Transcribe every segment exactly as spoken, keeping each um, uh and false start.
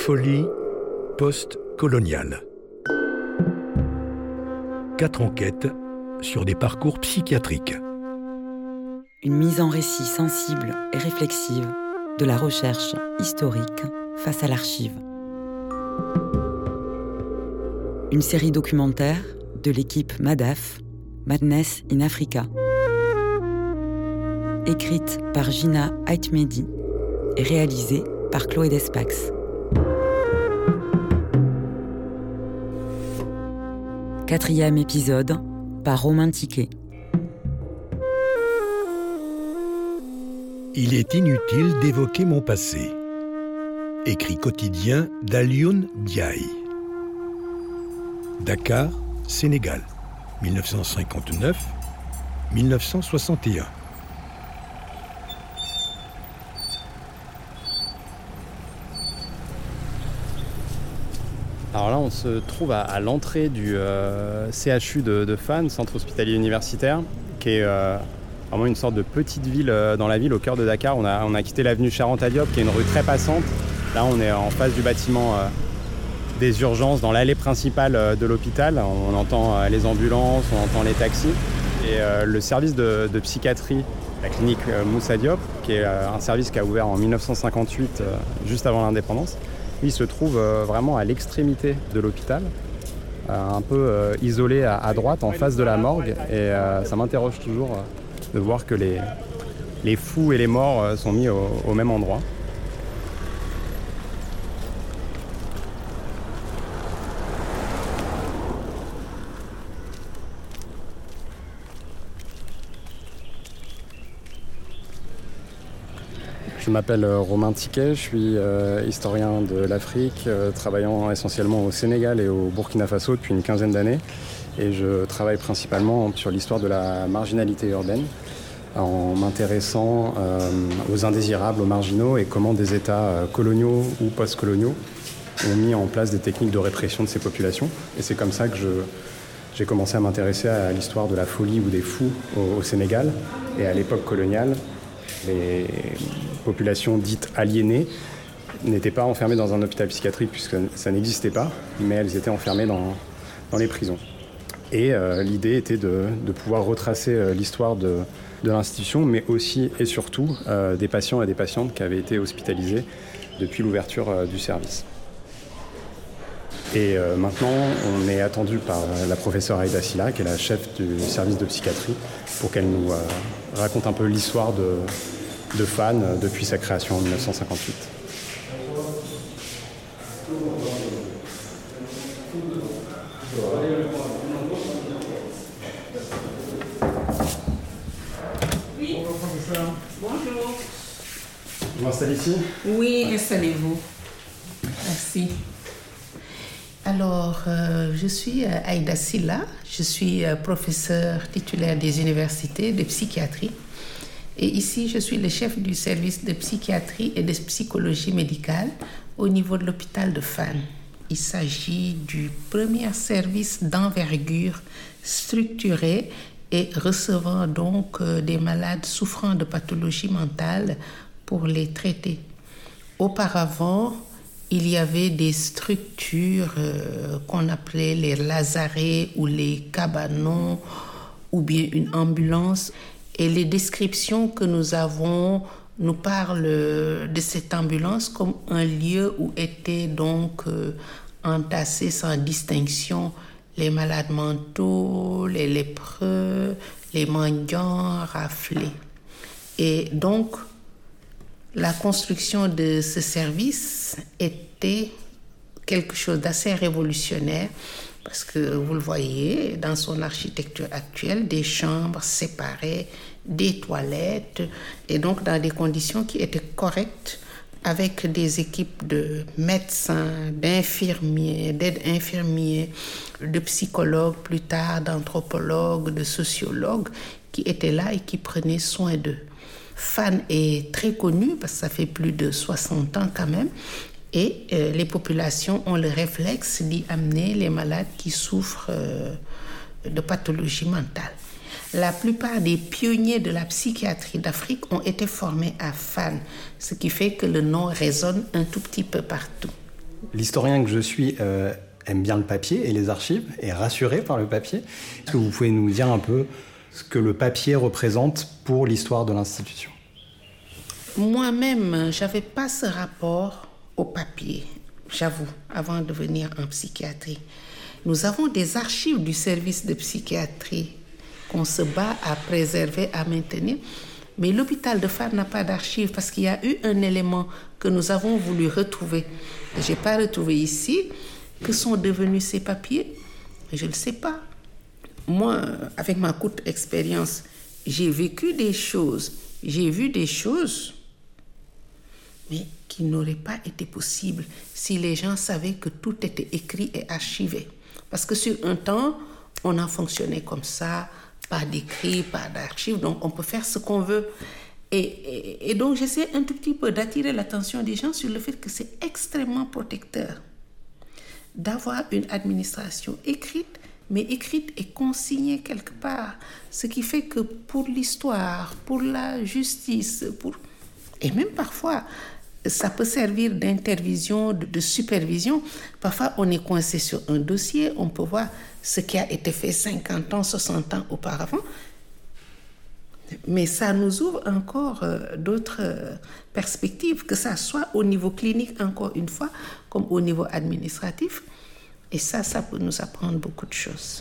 Folie post-coloniale. Quatre enquêtes sur des parcours psychiatriques. Une mise en récit sensible et réflexive de la recherche historique face à l'archive. Une série documentaire de l'équipe MADAF, Madness in Africa. Écrite par Gina Aitmedi et réalisée par Chloé Despax. Quatrième épisode par Romain Tiquet. Il est inutile d'évoquer mon passé. Écrit quotidien d'Alioune Diaye. Dakar, Sénégal, dix-neuf cent cinquante-neuf à dix-neuf cent soixante et un. Alors là, on se trouve à, à l'entrée du euh, C H U de, de Fann, centre hospitalier universitaire, qui est euh, vraiment une sorte de petite ville euh, dans la ville, au cœur de Dakar. On a, on a quitté l'avenue Charente Diop, qui est une rue très passante. Là, on est en face du bâtiment euh, des urgences, dans l'allée principale euh, de l'hôpital. On, on entend euh, les ambulances, on entend les taxis. Et euh, le service de, de psychiatrie, la clinique euh, Moussa Diop, qui est euh, un service qui a ouvert en dix-neuf cent cinquante-huit, euh, juste avant l'indépendance. Il se trouve euh, vraiment à l'extrémité de l'hôpital, euh, un peu euh, isolé à, à droite, en face de la morgue. Et euh, ça m'interroge toujours euh, de voir que les, les fous et les morts euh, sont mis au, au même endroit. Je m'appelle Romain Tiquet, je suis euh, historien de l'Afrique, euh, travaillant essentiellement au Sénégal et au Burkina Faso depuis une quinzaine d'années. Et je travaille principalement sur l'histoire de la marginalité urbaine, en m'intéressant euh, aux indésirables, aux marginaux, et comment des États euh, coloniaux ou post-coloniaux ont mis en place des techniques de répression de ces populations. Et c'est comme ça que je, j'ai commencé à m'intéresser à l'histoire de la folie ou des fous au, au Sénégal. Et à l'époque coloniale, les populations dites aliénées n'étaient pas enfermées dans un hôpital psychiatrique puisque ça n'existait pas, mais elles étaient enfermées dans, dans les prisons. Et euh, l'idée était de, de pouvoir retracer euh, l'histoire de, de l'institution, mais aussi et surtout euh, des patients et des patientes qui avaient été hospitalisés depuis l'ouverture euh, du service. Et euh, maintenant, on est attendu par la professeure Aïda Silla, qui est la chef du service de psychiatrie, pour qu'elle nous euh, raconte un peu l'histoire de, de Fann euh, depuis sa création en dix-neuf cent cinquante-huit. Oui. Bonjour, professeur. Bonjour. Vous m'installez ici ? Oui, installez-vous. Merci. Alors, euh, je suis euh, Aïda Silla, je suis euh, professeure titulaire des universités de psychiatrie. Et ici, je suis le chef du service de psychiatrie et de psychologie médicale au niveau de l'hôpital de Fann. Il s'agit du premier service d'envergure structuré et recevant donc euh, des malades souffrant de pathologies mentales pour les traiter. Auparavant, il y avait des structures euh, qu'on appelait les lazarets ou les cabanons ou bien une ambulance. Et les descriptions que nous avons nous parlent de cette ambulance comme un lieu où étaient donc euh, entassés sans distinction les malades mentaux, les lépreux, les mendiants raflés. Et donc, la construction de ce service était quelque chose d'assez révolutionnaire parce que vous le voyez dans son architecture actuelle, des chambres séparées, des toilettes et donc dans des conditions qui étaient correctes avec des équipes de médecins, d'infirmiers, d'aides-infirmiers, de psychologues plus tard, d'anthropologues, de sociologues qui étaient là et qui prenaient soin d'eux. Fann est très connu parce que ça fait plus de soixante ans quand même et euh, les populations ont le réflexe d'y amener les malades qui souffrent euh, de pathologies mentales. La plupart des pionniers de la psychiatrie d'Afrique ont été formés à Fann, ce qui fait que le nom résonne un tout petit peu partout. L'historien que je suis euh, aime bien le papier et les archives, est rassuré par le papier. Est-ce que vous pouvez nous dire un peu ce que le papier représente pour l'histoire de l'institution ? Moi-même, je n'avais pas ce rapport au papier, j'avoue, avant de venir en psychiatrie. Nous avons des archives du service de psychiatrie qu'on se bat à préserver, à maintenir. Mais l'hôpital de Fann n'a pas d'archives parce qu'il y a eu un élément que nous avons voulu retrouver. Je n'ai pas retrouvé ici. Que sont devenus ces papiers? Je ne le sais pas. Moi, avec ma courte expérience, j'ai vécu des choses, j'ai vu des choses, mais qui n'auraient pas été possibles si les gens savaient que tout était écrit et archivé. Parce que sur un temps, on a fonctionné comme ça, pas d'écrit, pas d'archives, donc on peut faire ce qu'on veut. Et, et, et donc j'essaie un tout petit peu d'attirer l'attention des gens sur le fait que c'est extrêmement protecteur d'avoir une administration écrite, mais écrite et consignée quelque part. Ce qui fait que pour l'histoire, pour la justice, pour... et même parfois, ça peut servir d'intervision, de, de supervision. Parfois, on est coincé sur un dossier, on peut voir ce qui a été fait cinquante ans, soixante ans auparavant. Mais ça nous ouvre encore euh, d'autres euh, perspectives, que ça soit au niveau clinique, encore une fois, comme au niveau administratif. Et ça, ça peut nous apprendre beaucoup de choses.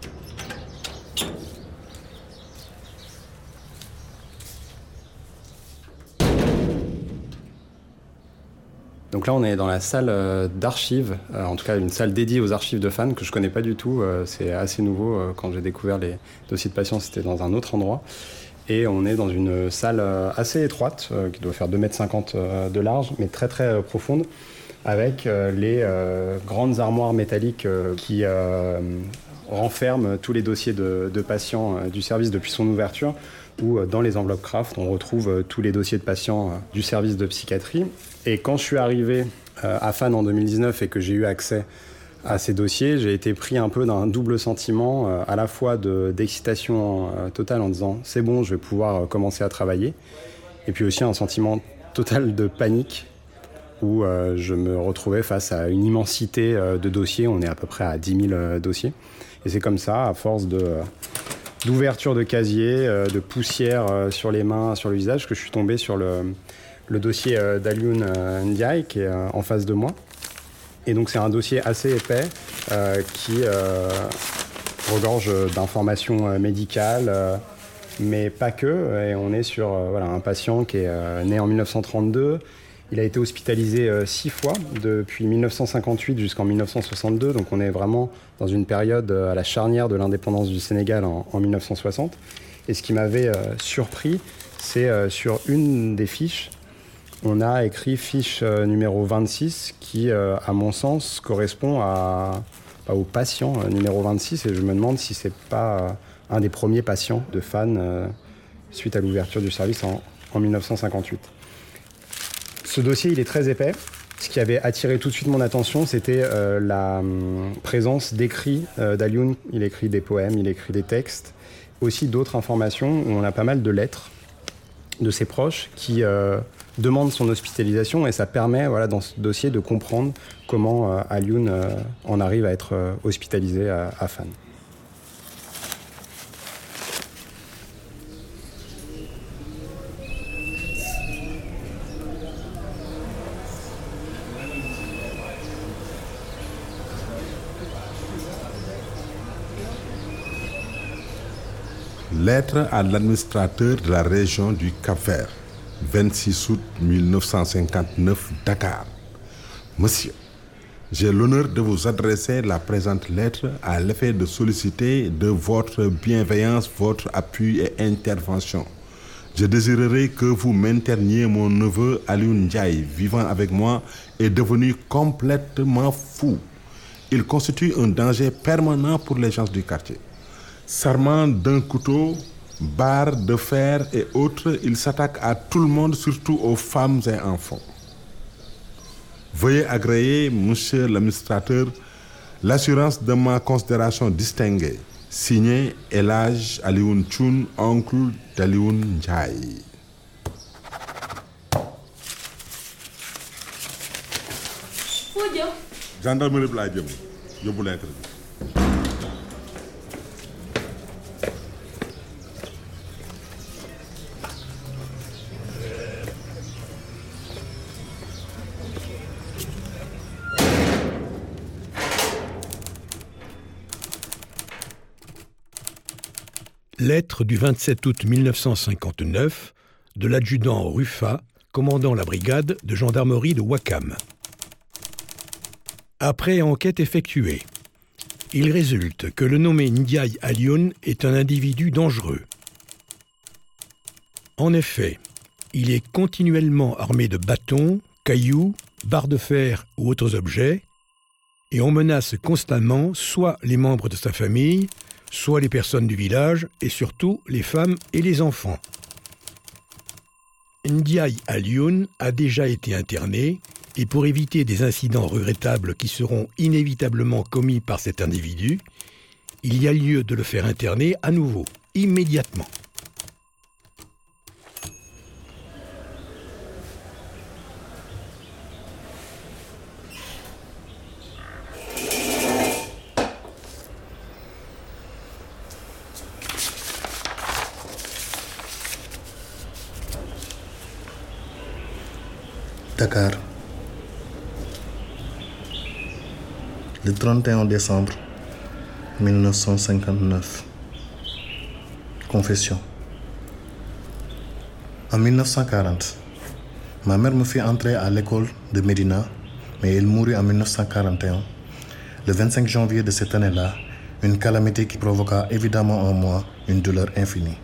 Donc là, on est dans la salle euh, d'archives, euh, en tout cas une salle dédiée aux archives de Fann, que je ne connais pas du tout. Euh, c'est assez nouveau. Euh, quand j'ai découvert les dossiers de patients, c'était dans un autre endroit. Et on est dans une salle euh, assez étroite, euh, qui doit faire deux mètres cinquante euh, de large, mais très très euh, profonde, avec euh, les euh, grandes armoires métalliques euh, qui euh, renferment tous les dossiers de, de patients euh, du service depuis son ouverture, où euh, dans les enveloppes Kraft, on retrouve euh, tous les dossiers de patients euh, du service de psychiatrie. Et quand je suis arrivé euh, à Fann en deux mille dix-neuf et que j'ai eu accès à ces dossiers, j'ai été pris un peu d'un double sentiment, euh, à la fois de, d'excitation euh, totale en disant « c'est bon, je vais pouvoir euh, commencer à travailler », et puis aussi un sentiment total de panique, où euh, je me retrouvais face à une immensité euh, de dossiers. On est à peu près à dix mille euh, dossiers. Et c'est comme ça, à force de, euh, d'ouverture de casier, euh, de poussière euh, sur les mains, sur le visage, que je suis tombé sur le, le dossier euh, d'Alioune euh, Ndiaye, qui est euh, en face de moi. Et donc c'est un dossier assez épais euh, qui euh, regorge d'informations euh, médicales, euh, mais pas que. Et on est sur euh, voilà, un patient qui est euh, né en dix-neuf cent trente-deux. Il a été hospitalisé euh, six fois, depuis dix-neuf cent cinquante-huit jusqu'en dix-neuf cent soixante-deux. Donc on est vraiment dans une période euh, à la charnière de l'indépendance du Sénégal en, en dix-neuf cent soixante. Et ce qui m'avait euh, surpris, c'est euh, sur une des fiches, on a écrit fiche euh, numéro vingt-six, qui, euh, à mon sens, correspond à, à, au patient euh, numéro vingt-six. Et je me demande si c'est pas euh, un des premiers patients de Fann euh, suite à l'ouverture du service en, en dix-neuf cent cinquante-huit. Ce dossier, il est très épais. Ce qui avait attiré tout de suite mon attention, c'était euh, la hum, présence d'écrits euh, d'Alioune. Il écrit des poèmes, il écrit des textes, aussi d'autres informations, où on a pas mal de lettres de ses proches qui euh, demandent son hospitalisation, et ça permet, voilà, dans ce dossier, de comprendre comment euh, Alioune euh, en arrive à être euh, hospitalisé à, à Fann. Lettre à l'administrateur de la région du Cap-Vert, vingt-six août mille neuf cent cinquante-neuf, Dakar. Monsieur, j'ai l'honneur de vous adresser la présente lettre à l'effet de solliciter de votre bienveillance, votre appui et intervention. Je désirerais que vous m'interniez mon neveu Alioune Ndiaye, vivant avec moi, est devenu complètement fou. Il constitue un danger permanent pour les gens du quartier. S'armant d'un couteau, barre de fer et autres, il s'attaque à tout le monde, surtout aux femmes et enfants. Veuillez agréer, monsieur l'administrateur, l'assurance de ma considération distinguée. Signé Elhadj Alioune Thioune, oncle d'Alioune Ndiaye. foo jëm. gendarmerie bi laa jëm yóbbu lettre bi. Lettre du vingt-sept août mille neuf cent cinquante-neuf de l'adjudant Ruffat, commandant la brigade de gendarmerie de Ouakam. Après enquête effectuée, il résulte que le nommé Ndiaye Alioune est un individu dangereux. En effet, il est continuellement armé de bâtons, cailloux, barres de fer ou autres objets, et on menace constamment soit les membres de sa famille, soit les personnes du village, et surtout les femmes et les enfants. Ndiaye Alioune a déjà été interné, et pour éviter des incidents regrettables qui seront inévitablement commis par cet individu, il y a lieu de le faire interner à nouveau, immédiatement. Dakar, le trente et un décembre mille neuf cent cinquante-neuf. Confession. En mille neuf cent quarante, ma mère me fit entrer à l'école de Médina, mais elle mourut en mille neuf cent quarante et un. Le vingt-cinq janvier de cette année-là, une calamité qui provoqua évidemment en moi une douleur infinie.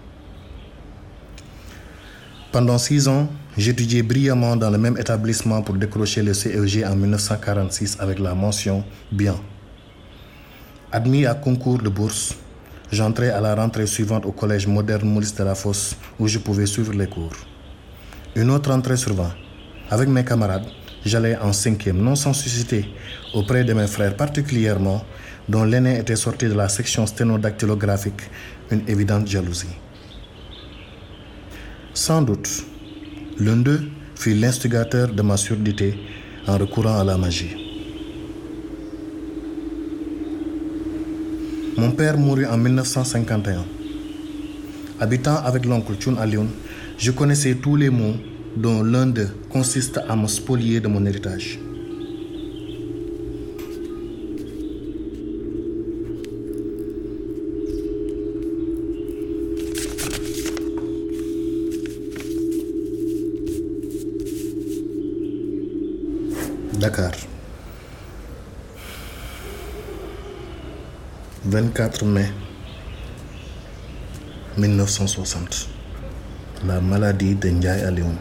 Pendant six ans, j'étudiais brillamment dans le même établissement pour décrocher le C E G en mille neuf cent quarante-six avec la mention « Bien ». Admis à concours de bourse, j'entrais à la rentrée suivante au collège moderne Maurice Delafosse où je pouvais suivre les cours. Une autre rentrée survint. Avec mes camarades, j'allais en cinquième, non sans susciter auprès de mes frères particulièrement, dont l'aîné était sorti de la section sténodactylographique, une évidente jalousie. Sans doute, l'un d'eux fut l'instigateur de ma surdité en recourant à la magie. Mon père mourut en mille neuf cent cinquante et un. Habitant avec l'oncle Thioune Alioune, je connaissais tous les mots dont l'un d'eux consiste à me spolier de mon héritage. Dakar, vingt-quatre mai mille neuf cent soixante. La maladie de Ndiaye Alioune.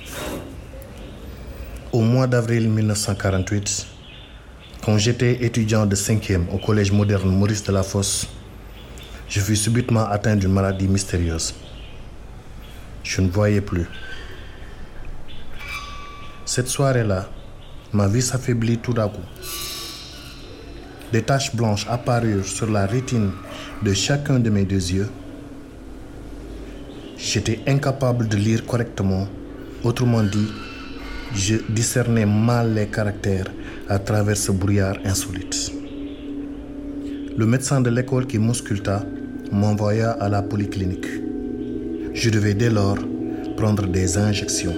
Au mois d'avril mille neuf cent quarante-huit, quand j'étais étudiant de cinquième au collège moderne Maurice Delafosse, je fus subitement atteint d'une maladie mystérieuse. Je ne voyais plus. Cette soirée-là, ma vie s'affaiblit tout à coup. Des taches blanches apparurent sur la rétine de chacun de mes deux yeux. J'étais incapable de lire correctement. Autrement dit, je discernais mal les caractères à travers ce brouillard insolite. Le médecin de l'école qui m'ausculta m'envoya à la polyclinique. Je devais dès lors prendre des injections.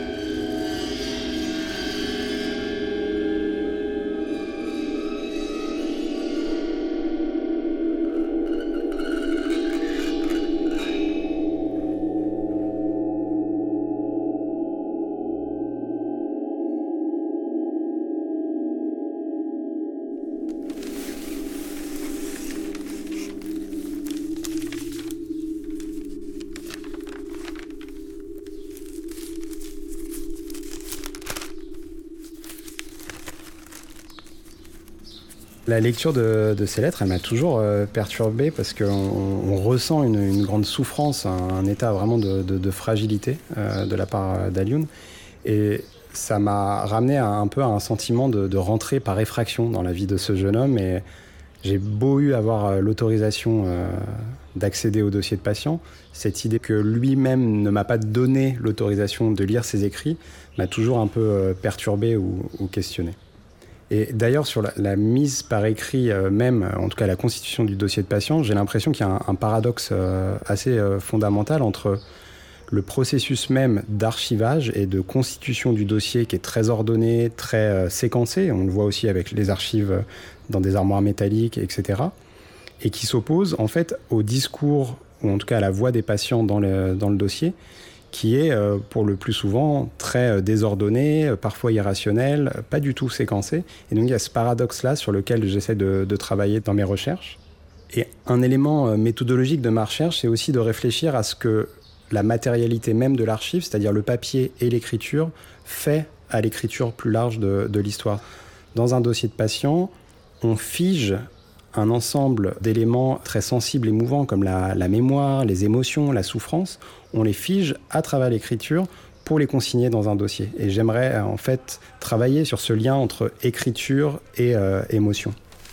La lecture de, de ces lettres, elle m'a toujours euh, perturbé parce qu'on on ressent une, une grande souffrance, un, un état vraiment de, de, de fragilité euh, de la part d'Alioune. Et ça m'a ramené à, un peu à un sentiment de, de rentrer par effraction dans la vie de ce jeune homme. Et j'ai beau eu avoir l'autorisation euh, d'accéder au dossier de patient, cette idée que lui-même ne m'a pas donné l'autorisation de lire ses écrits m'a toujours un peu euh, perturbé ou, ou questionné. Et d'ailleurs, sur la, la mise par écrit euh, même, en tout cas la constitution du dossier de patient, j'ai l'impression qu'il y a un, un paradoxe euh, assez euh, fondamental entre le processus même d'archivage et de constitution du dossier qui est très ordonné, très euh, séquencé, on le voit aussi avec les archives dans des armoires métalliques, et cetera, et qui s'oppose en fait au discours, ou en tout cas à la voix des patients dans le, dans le dossier, qui est euh, pour le plus souvent très euh, désordonné, euh, parfois irrationnel, euh, pas du tout séquencé. Et donc il y a ce paradoxe-là sur lequel j'essaie de, de travailler dans mes recherches. Et un élément euh, méthodologique de ma recherche, c'est aussi de réfléchir à ce que la matérialité même de l'archive, c'est-à-dire le papier et l'écriture, fait à l'écriture plus large de, de l'histoire. Dans un dossier de patient, on fige un ensemble d'éléments très sensibles et mouvants comme la, la mémoire, les émotions, la souffrance. On les fige à travers l'écriture pour les consigner dans un dossier. Et j'aimerais en fait travailler sur ce lien entre écriture et euh, émotion.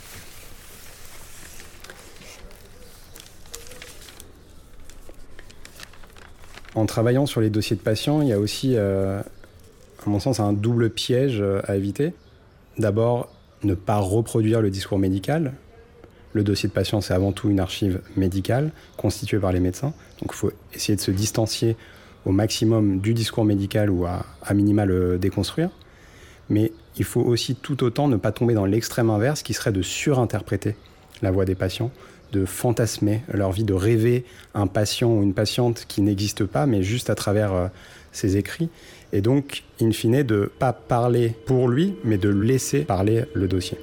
En travaillant sur les dossiers de patients, il y a aussi, euh, à mon sens, un double piège à éviter. D'abord, ne pas reproduire le discours médical. Le dossier de patient, c'est avant tout une archive médicale constituée par les médecins. Donc il faut essayer de se distancier au maximum du discours médical ou à, à minima le déconstruire. Mais il faut aussi tout autant ne pas tomber dans l'extrême inverse qui serait de surinterpréter la voix des patients, de fantasmer leur vie, de rêver un patient ou une patiente qui n'existe pas, mais juste à travers euh, ses écrits. Et donc, in fine, de ne pas parler pour lui, mais de laisser parler le dossier.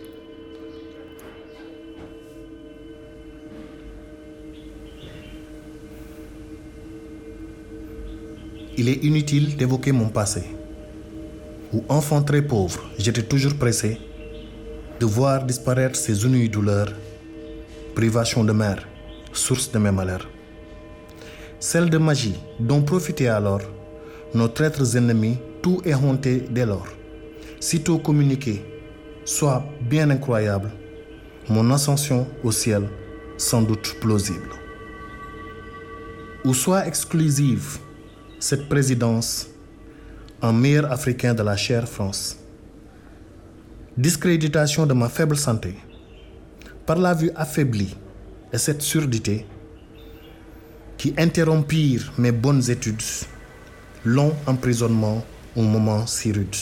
Il est inutile d'évoquer mon passé, où enfant très pauvre, j'étais toujours pressé de voir disparaître ces inouïes douleurs, privations de mère, source de mes malheurs. Celle de magie dont profitaient alors nos traîtres ennemis, tout éhonté dès lors. Sitôt communiqué, soit bien incroyable, mon ascension au ciel, sans doute plausible. Ou soit exclusive, cette présidence, un meilleur Africain de la chère France. Discréditation de ma faible santé, par la vue affaiblie et cette surdité qui interrompirent mes bonnes études, long emprisonnement au moment si rude.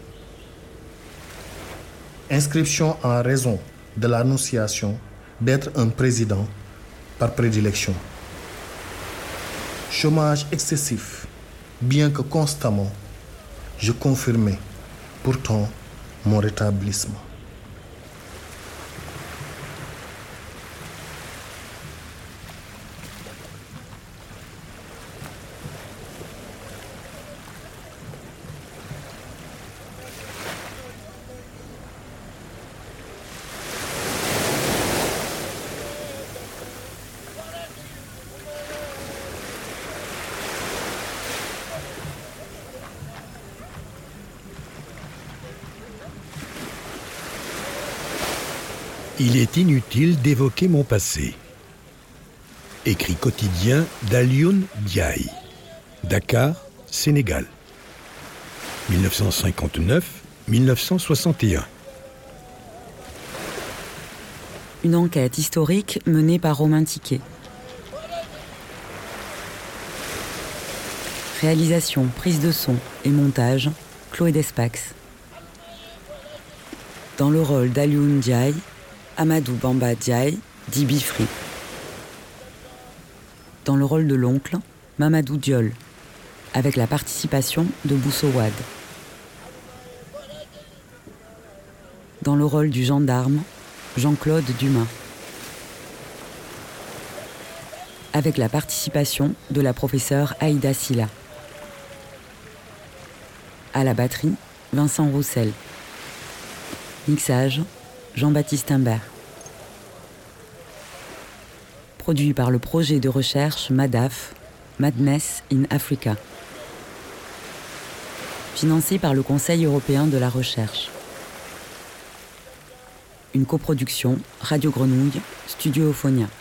Inscription en raison de l'annonciation d'être un président par prédilection. Chômage excessif, bien que constamment, je confirmais pourtant mon rétablissement. Il est inutile d'évoquer mon passé. Écrit quotidien d'Alioune Ndiaye, Dakar, Sénégal, dix-neuf cent cinquante-neuf à dix-neuf cent soixante et un. Une enquête historique menée par Romain Tiquet. Réalisation, prise de son et montage, Chloé Despax. Dans le rôle d'Alioune Ndiaye, Amadou Bamba Diaye, dit Bifri. Dans le rôle de l'oncle, Mamadou Diol, avec la participation de Bousso Wade. Dans le rôle du gendarme, Jean-Claude Dumas. Avec la participation de la professeure Aïda Silla. À la batterie, Vincent Roussel. Mixage, Jean-Baptiste Imbert. Produit par le projet de recherche MADAF, Madness in Africa. Financé par le Conseil européen de la recherche. Une coproduction Radio Grenouille, Studio Euphonia.